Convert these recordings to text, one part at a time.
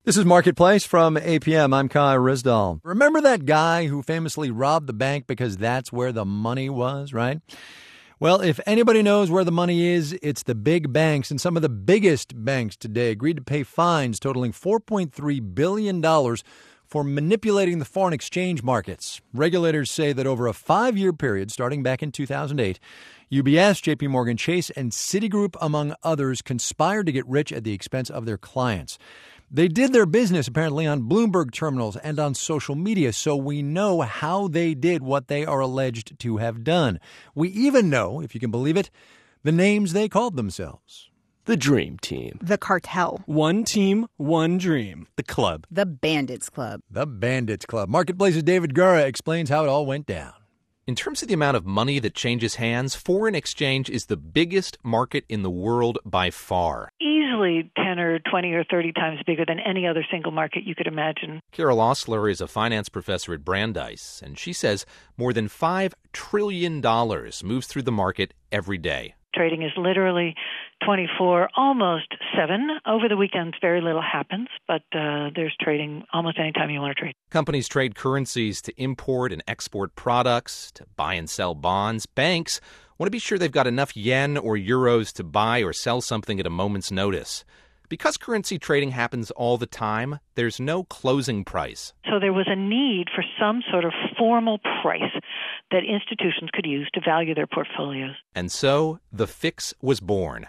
This is Marketplace from APM. I'm Kai Risdall. Remember that guy who famously robbed the bank because that's where the money was, right? Well, if anybody knows where the money is, it's the big banks. And some of the biggest banks today agreed to pay fines totaling $4.3 billion for manipulating the foreign exchange markets. Regulators say that over a 5-year period, starting back in 2008, UBS, JP Morgan Chase, and Citigroup, among others, conspired to get rich at the expense of their clients. They did their business, apparently, on Bloomberg terminals and on social media, so we know how they did what they are alleged to have done. We even know, if you can believe it, the names they called themselves. The Dream Team. The Cartel. One team, one dream. The Club. The Bandits Club. The Bandits Club. Marketplace's David Gura explains how it all went down. In terms of the amount of money that changes hands, foreign exchange is the biggest market in the world by far. Easily 10 or 20 or 30 times bigger than any other single market you could imagine. Carol Osler is a finance professor at Brandeis, and she says more than $5 trillion moves through the market every day. Trading is literally 24, almost 7. Over the weekends, very little happens, but there's trading almost any time you want to trade. Companies trade currencies to import and export products, to buy and sell bonds. Banks want to be sure they've got enough yen or euros to buy or sell something at a moment's notice. Because currency trading happens all the time, there's no closing price. So there was a need for some sort of formal price that institutions could use to value their portfolios. And so the fix was born.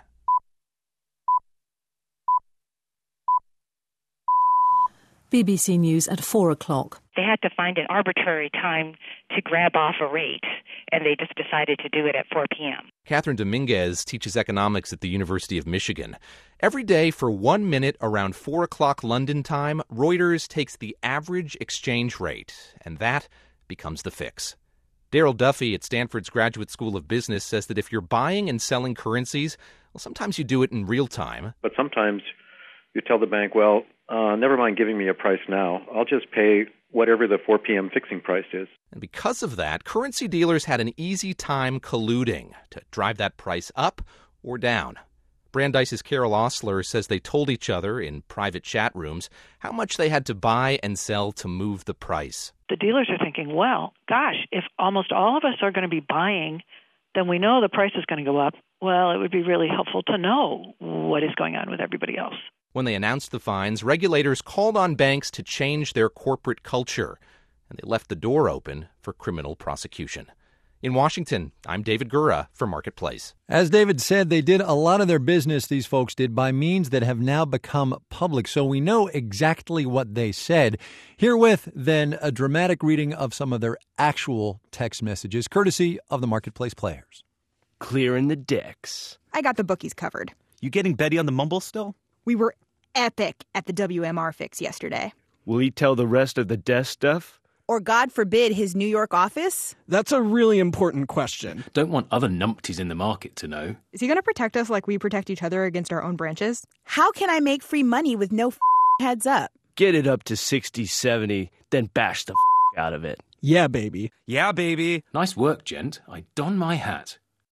BBC News at 4 o'clock. They had to find an arbitrary time to grab off a rate, and they just decided to do it at 4 p.m. Catherine Dominguez teaches economics at the University of Michigan. Every day for 1 minute around 4 o'clock London time, Reuters takes the average exchange rate, and that becomes the fix. Daryl Duffy at Stanford's Graduate School of Business says that if you're buying and selling currencies, well, sometimes you do it in real time. But sometimes you tell the bank, well, never mind giving me a price now. I'll just pay whatever the 4 p.m. fixing price is. And because of that, currency dealers had an easy time colluding to drive that price up or down. Brandeis' Carol Osler says they told each other in private chat rooms how much they had to buy and sell to move the price. The dealers are thinking, well, gosh, if almost all of us are going to be buying, then we know the price is going to go up. Well, it would be really helpful to know what is going on with everybody else. When they announced the fines, regulators called on banks to change their corporate culture, and they left the door open for criminal prosecution. In Washington, I'm David Gura for Marketplace. As David said, they did a lot of their business, these folks did, by means that have now become public. So we know exactly what they said. Herewith, then, a dramatic reading of some of their actual text messages, courtesy of the Marketplace players. Clearing the decks. I got the bookies covered. You getting Betty on the mumble still? We were epic at the WMR fix yesterday. Will he tell the rest of the desk stuff? Or, God forbid, his New York office? That's a really important question. Don't want other numpties in the market to know. Is he going to protect us like we protect each other against our own branches? How can I make free money with no heads up? Get it up to 60, 70, then bash the out of it. Yeah, baby. Yeah, baby. Nice work, gent. I don my hat.